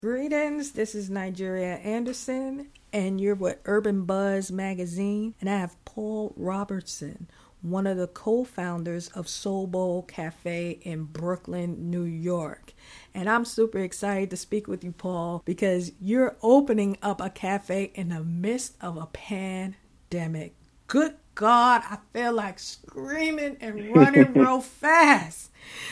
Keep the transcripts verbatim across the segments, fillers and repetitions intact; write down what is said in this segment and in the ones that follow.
Greetings, this is Nigeria Anderson, and you're with Urban Buzz Magazine, and I have Paul Robertson, one of the co-founders of Soul Bowl Cafe in Brooklyn, New York. And I'm super excited to speak with you, Paul, because you're opening up a cafe in the midst of a pandemic. Good God, I feel like screaming and running real fast.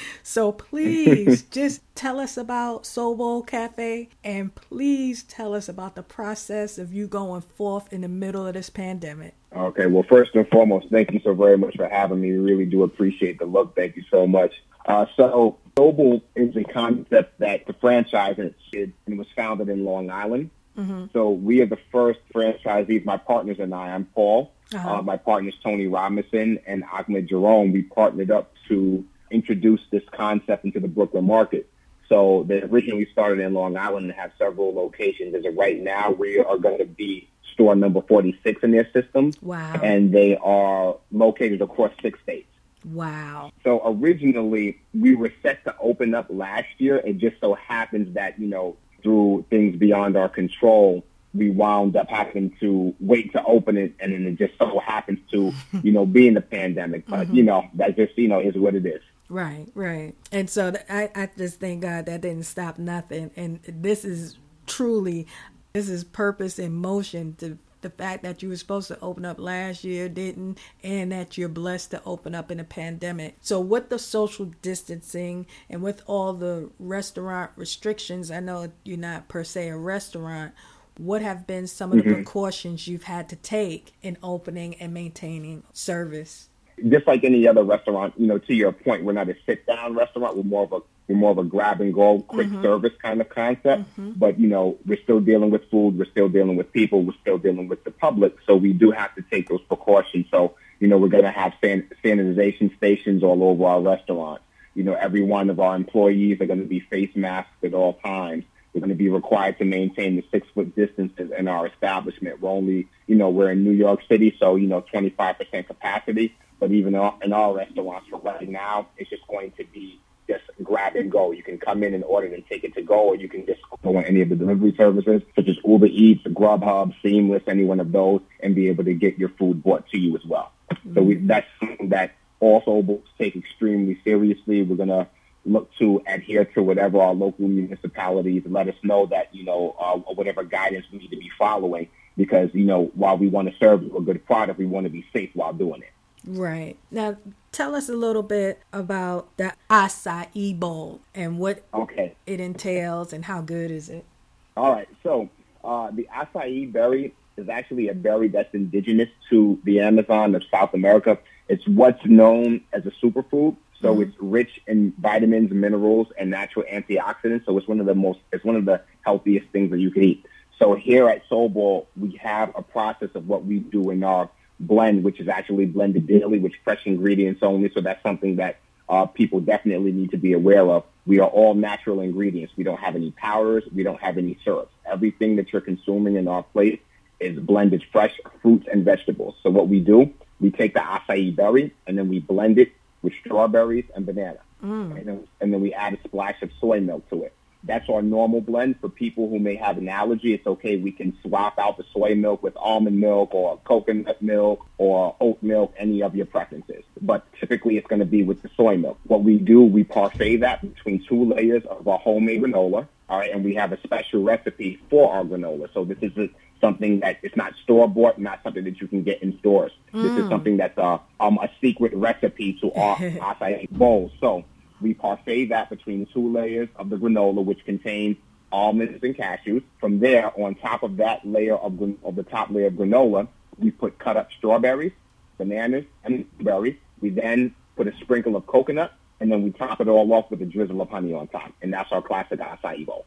So please just tell us about Soul Bowl Cafe, and please tell us about the process of you going forth in the middle of this pandemic. Okay, well, first and foremost, thank you so very much for having me. We really do appreciate the look. Thank you so much. Uh, so Soul Bowl is a concept that the franchise it, it was founded in Long Island. Mm-hmm. So we are the first franchisees, my partners and I. I'm Paul. Uh-huh. Uh, my partners, Tony Robinson and Ahmed Jerome. We partnered up to introduce this concept into the Brooklyn market. So they originally started in Long Island and have several locations. As of right now, we are going to be store number forty-six in their system. Wow. And they are located across six states. Wow. So originally, we were set to open up last year. It just so happens that, you know, through things beyond our control, we wound up having to wait to open it, and then it just so happens to, you know, be in the pandemic. But, mm-hmm. you know, that just, you know, is what it is. Right, right. And so th- I, I just thank God that didn't stop nothing. And this is truly, this is purpose in motion. To the fact that you were supposed to open up last year, didn't, and that you're blessed to open up in a pandemic. So with the social distancing and with all the restaurant restrictions, I know you're not per se a restaurant, what have been some of the mm-hmm. precautions you've had to take in opening and maintaining service? Just like any other restaurant, you know, to your point, we're not a sit-down restaurant. We're more of a we're more of a grab-and-go, quick mm-hmm. service kind of concept. Mm-hmm. But, you know, we're still dealing with food. We're still dealing with people. We're still dealing with the public. So we do have to take those precautions. So, you know, we're going to have san- sanitization stations all over our restaurant. You know, every one of our employees are going to be face masked at all times. We're going to be required to maintain the six-foot distances in our establishment. We're only, you know, we're in New York City, so, you know, twenty-five percent capacity. But even in our restaurants for right now, it's just going to be just grab and go. You can come in and order and take it to go, or you can just go on any of the delivery services, such as Uber Eats, Grubhub, Seamless, any one of those, and be able to get your food brought to you as well. Mm-hmm. So we, that's something that also will take extremely seriously. We're going to look to adhere to whatever our local municipalities let us know that, you know, uh, whatever guidance we need to be following, because, you know, while we want to serve you a good product, we want to be safe while doing it. Right. Now, tell us a little bit about the acai bowl and what okay. it entails and how good is it? All right. So uh, the acai berry is actually a berry that's indigenous to the Amazon of South America. It's what's known as a superfood. So mm-hmm. it's rich in vitamins, minerals, and natural antioxidants. So it's one of the most, it's one of the healthiest things that you can eat. So here at Soul Bowl, we have a process of what we do in our blend, which is actually blended daily with fresh ingredients only. So that's something that uh, people definitely need to be aware of. We are all natural ingredients. We don't have any powders. We don't have any syrups. Everything that you're consuming in our plate is blended fresh fruits and vegetables. So what we do, we take the acai berry and then we blend it with strawberries and banana. Mm. And, then, and then we add a splash of soy milk to it. That's our normal blend. For people who may have an allergy, it's okay. We can swap out the soy milk with almond milk or coconut milk or oat milk, any of your preferences. But typically it's going to be with the soy milk. What we do, we parfait that between two layers of our homemade granola, all right, and we have a special recipe for our granola. So this is a, something that it's not store-bought, not something that you can get in stores. Mm. This is something that's a, um, a secret recipe to our acai bowl. So we parfait that between two layers of the granola, which contains almonds and cashews. From there, on top of that layer of, of the top layer of granola, we put cut up strawberries, bananas, and berries. We then put a sprinkle of coconut, and then we top it all off with a drizzle of honey on top. And that's our classic acai bowl.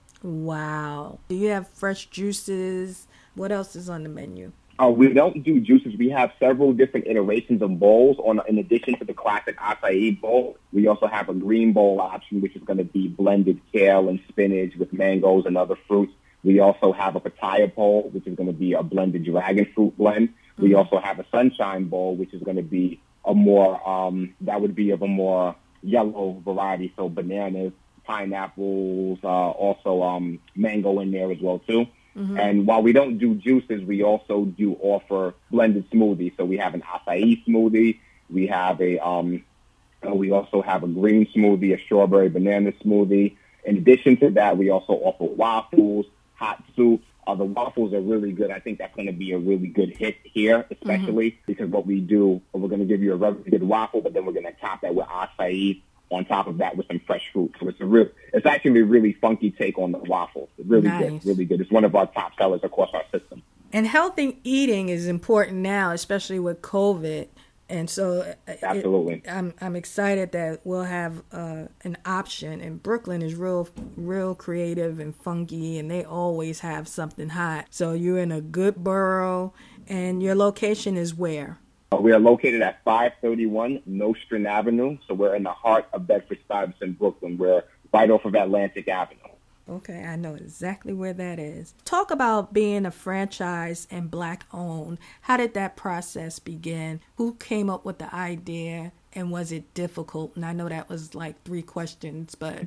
Wow. Do you have fresh juices? What else is on the menu? Uh, we don't do juices. We have several different iterations of bowls. On, in addition to the classic acai bowl, we also have a green bowl option, which is going to be blended kale and spinach with mangoes and other fruits. We also have a pitaya bowl, which is going to be a blended dragon fruit blend. Mm-hmm. We also have a sunshine bowl, which is going to be a more, um, that would be of a more yellow variety, so bananas, pineapples, uh, also um, mango in there as well too. Mm-hmm. And while we don't do juices, we also do offer blended smoothies. So we have an acai smoothie. We have a, um, uh, we also have a green smoothie, a strawberry banana smoothie. In addition to that, we also offer waffles, hot soups. Uh, the waffles are really good. I think that's going to be a really good hit here, especially mm-hmm. because what we do, we're going to give you a really good waffle, but then we're going to top that with acai. On top of that with some fresh fruit. So it's a real, it's actually a really funky take on the waffles. It's really nice. good, really good. It's one of our top sellers across our system. And healthy eating is important now, especially with COVID. And so absolutely, it, I'm I'm excited that we'll have uh, an option. And Brooklyn is real, real creative and funky, and they always have something hot. So you're in a good borough, and your location is where? We are located at five thirty-one Nostrand Avenue, so we're in the heart of Bedford-Stuyvesant, Brooklyn. We're right off of Atlantic Avenue. Okay, I know exactly where that is. Talk about being a franchise and Black-owned. How did that process begin? Who came up with the idea, and was it difficult? And I know that was like three questions, but...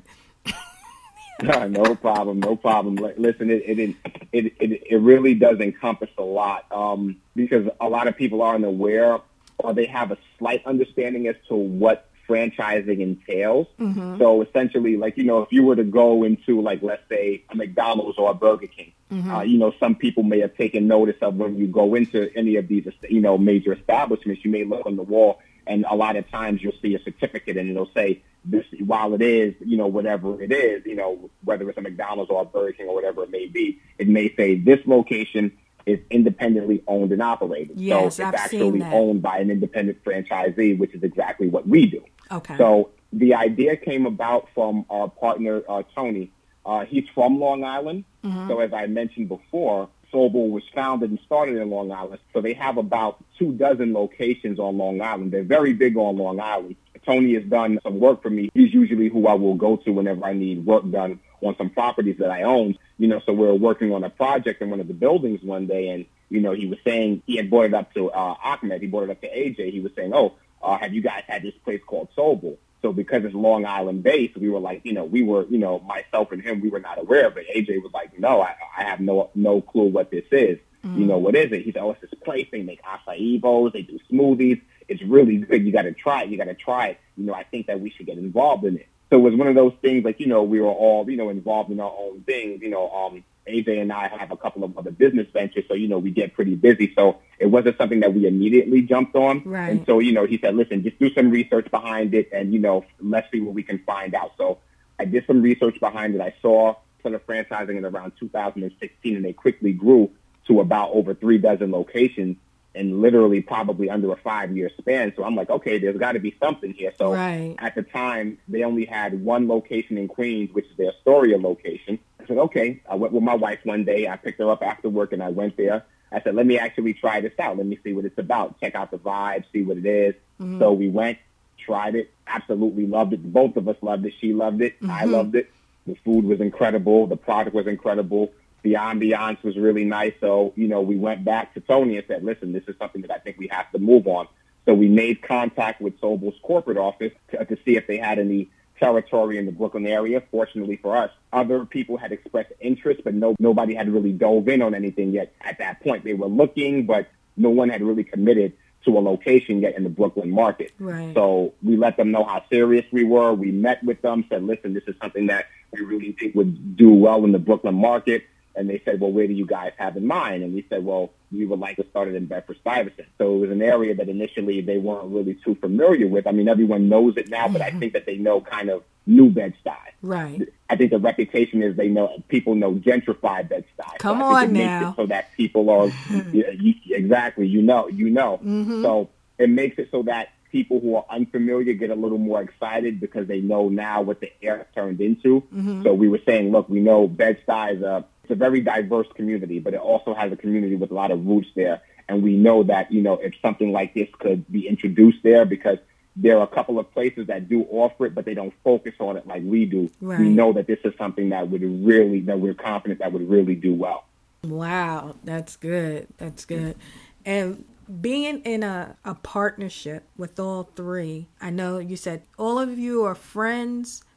no problem, no problem. Listen, it it, it it it really does encompass a lot um, because a lot of people aren't aware or they have a slight understanding as to what franchising entails. Mm-hmm. So essentially, like, you know, if you were to go into, like, let's say a McDonald's or a Burger King, mm-hmm. uh, you know, some people may have taken notice of when you go into any of these, you know, major establishments, you may look on the wall and a lot of times you'll see a certificate and it'll say, this, while it is, you know, whatever it is, you know, whether it's a McDonald's or a Burger King or whatever it may be, it may say this location is independently owned and operated. Yes, so it's I've actually seen that. owned by an independent franchisee, which is exactly what we do. Okay. So the idea came about from our partner, uh, Tony. Uh, he's from Long Island. Mm-hmm. So as I mentioned before, Soul Bowl was founded and started in Long Island. So they have about two dozen locations on Long Island. They're very big on Long Island. Tony has done some work for me. He's usually who I will go to whenever I need work done on some properties that I own. You know, so we were working on a project in one of the buildings one day, and, you know, he was saying, he had brought it up to uh, Ahmed, he brought it up to A J. He was saying, oh, uh, have you guys had this place called Soul Bowl? So because it's Long Island based, we were like, you know, we were, you know, myself and him, we were not aware of it. A J was like, no, I, I have no no clue what this is. Mm. You know, what is it? He said, oh, it's this place. They make acai bowls. They do smoothies. It's really good. You got to try it. You got to try it. You know, I think that we should get involved in it. So it was one of those things like, you know, we were all, you know, involved in our own things. You know, um, A J and I have a couple of other business ventures, so, you know, we get pretty busy. So it wasn't something that we immediately jumped on. Right. And so, you know, he said, listen, just do some research behind it and, you know, let's see what we can find out. So I did some research behind it. I saw sort of franchising in around two thousand sixteen, and they quickly grew to about over three dozen locations in literally probably under a five-year span. So I'm like, okay, there's got to be something here. So right. At the time, they only had one location in Queens, which is their Astoria location. I said, okay. I went with my wife one day. I picked her up after work, and I went there. I said, let me actually try this out. Let me see what it's about. Check out the vibe, see what it is. Mm-hmm. So we went, tried it, absolutely loved it. Both of us loved it. She loved it. Mm-hmm. I loved it. The food was incredible. The product was incredible. The ambiance was really nice. So, you know, we went back to Tony and said, listen, this is something that I think we have to move on. So we made contact with Soul Bowl's corporate office to, to see if they had any territory in the Brooklyn area. Fortunately for us, other people had expressed interest, but no, nobody had really dove in on anything yet at that point. They were looking, but no one had really committed to a location yet in the Brooklyn market. Right. So we let them know how serious we were. We met with them, said, listen, this is something that we really think would do well in the Brooklyn market. And they said, well, where do you guys have in mind? And we said, well, we would like to start it in Bedford-Stuyvesant. So it was an area that initially they weren't really too familiar with. I mean, everyone knows it now, but I think that they know kind of New Bed-Stuy. Right. I think the reputation is they know, people know gentrified Bed-Stuy. Come so on now. So that people are, yeah, you, exactly, you know, you know. Mm-hmm. So it makes it so that people who are unfamiliar get a little more excited because they know now what the air turned into. Mm-hmm. So we were saying, look, we know Bed-Stuy is a, it's a very diverse community, but it also has a community with a lot of roots there. And we know that, you know, if something like this could be introduced there, because there are a couple of places that do offer it, but they don't focus on it like we do. Right. We know that this is something that would really, that we're confident that would really do well. Wow, that's good. That's good. And being in a, a partnership with all three, I know you said all of you are friends,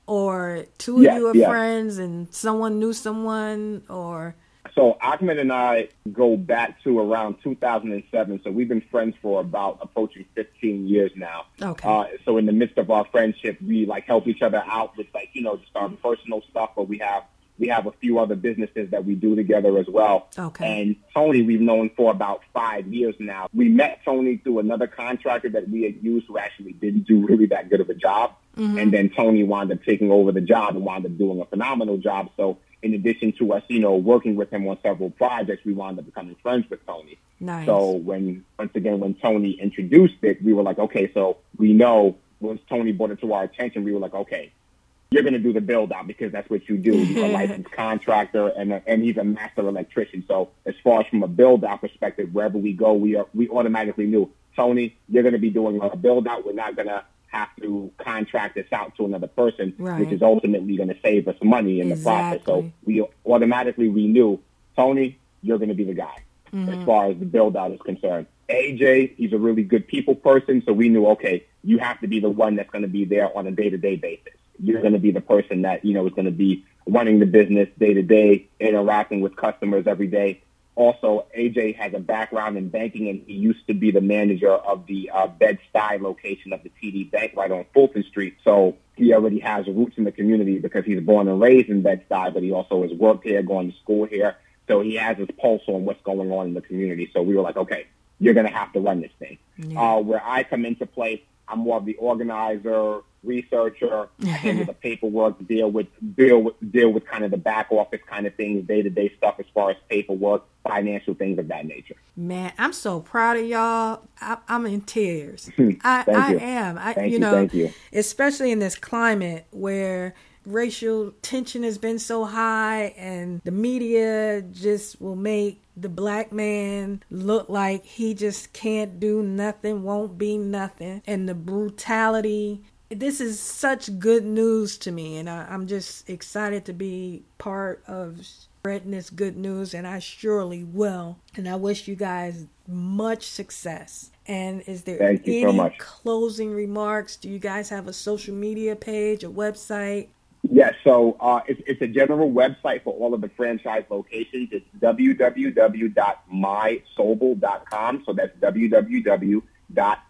or two Yes, of you are yes. friends and someone knew someone, or? So Ahmed and I go back to around two thousand seven. So we've been friends for about approaching fifteen years now. Okay. Uh, so in the midst of our friendship, we like help each other out with like, you know, just our personal stuff, but we have we have a few other businesses that we do together as well. Okay. And Tony, we've known for about five years now. We met Tony through another contractor that we had used who actually didn't do really that good of a job. Mm-hmm. And then Tony wound up taking over the job and wound up doing a phenomenal job. So in addition to us, you know, working with him on several projects, we wound up becoming friends with Tony. Nice. So when, once again, when Tony introduced it, we were like, okay, so we know once Tony brought it to our attention, we were like, okay, you're going to do the build out because that's what you do. You're a licensed contractor and a, and he's a master electrician. So as far as from a build out perspective, wherever we go, we are, we automatically knew, Tony, you're going to be doing a build out. We're not going to have to contract this out to another person, right. which is ultimately going to save us money in exactly. the process. So we automatically we knew, Tony, you're going to be the guy mm-hmm. as far as the build out is concerned. A J, he's a really good people person, so we knew, okay, you have to be the one that's going to be there on a day-to-day basis. You're going to be the person that, you know, is going to be running the business day-to-day, interacting with customers every day. Also, A J has a background in banking, and he used to be the manager of the uh, Bed-Stuy location of the T D Bank right on Fulton Street. So he already has roots in the community because he's born and raised in Bed-Stuy, but he also has worked here, going to school here. So he has his pulse on what's going on in the community. So we were like, okay, you're going to have to run this thing. Yeah. Uh, where I come into play, I'm more of the organizer, researcher, I handle the paperwork, deal with deal with deal with kind of the back office kind of things, day to day stuff as far as paperwork, financial things of that nature. Man, I'm so proud of y'all. I, I'm in tears. I, I am. I, thank you, you know, thank you. Especially in this climate where racial tension has been so high and the media just will make the black man look like he just can't do nothing, won't be nothing. And the brutality, this is such good news to me. And I, I'm just excited to be part of spreading this good news, and I surely will. And I wish you guys much success. And is there Thank you any so much. closing remarks? Do you guys have a social media page, a website? Yes, so uh, it's, it's a general website for all of the franchise locations. It's w w w dot my sobel dot com. So that's w w w dot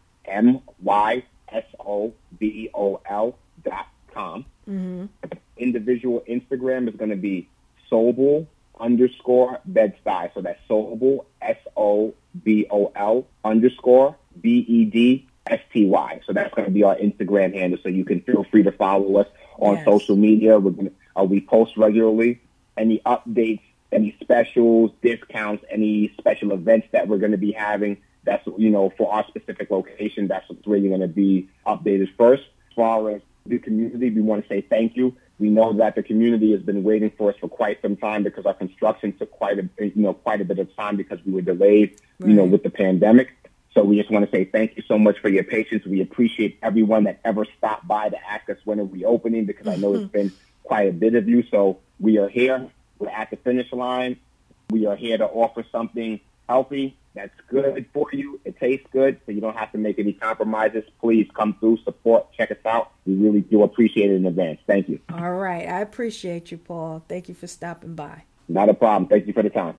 my sobel dot com. Mm-hmm. Individual Instagram is going to be Sobel underscore Bed-Stuy. So that's Sobel, S O B O L underscore B E D S T Y. So that's going to be our Instagram handle. So you can feel free to follow us on yes. social media. We're gonna, uh, we post regularly. Any updates, any specials, discounts, any special events that we're going to be having. That's, you know, for our specific location, that's what's really going to be updated first. As far as the community, we want to say thank you. We know that the community has been waiting for us for quite some time because our construction took quite a, you know, quite a bit of time because we were delayed, right. you know, with the pandemic. So we just want to say thank you so much for your patience. We appreciate everyone that ever stopped by to ask us when are we opening, because mm-hmm. I know it's been quite a bit of you. So we are here. We're at the finish line. We are here to offer something healthy that's good for you. It tastes good, so you don't have to make any compromises. Please come through, support, check us out. We really do appreciate it in advance. Thank you. All right. I appreciate you, Paul. Thank you for stopping by. Not a problem. Thank you for the time.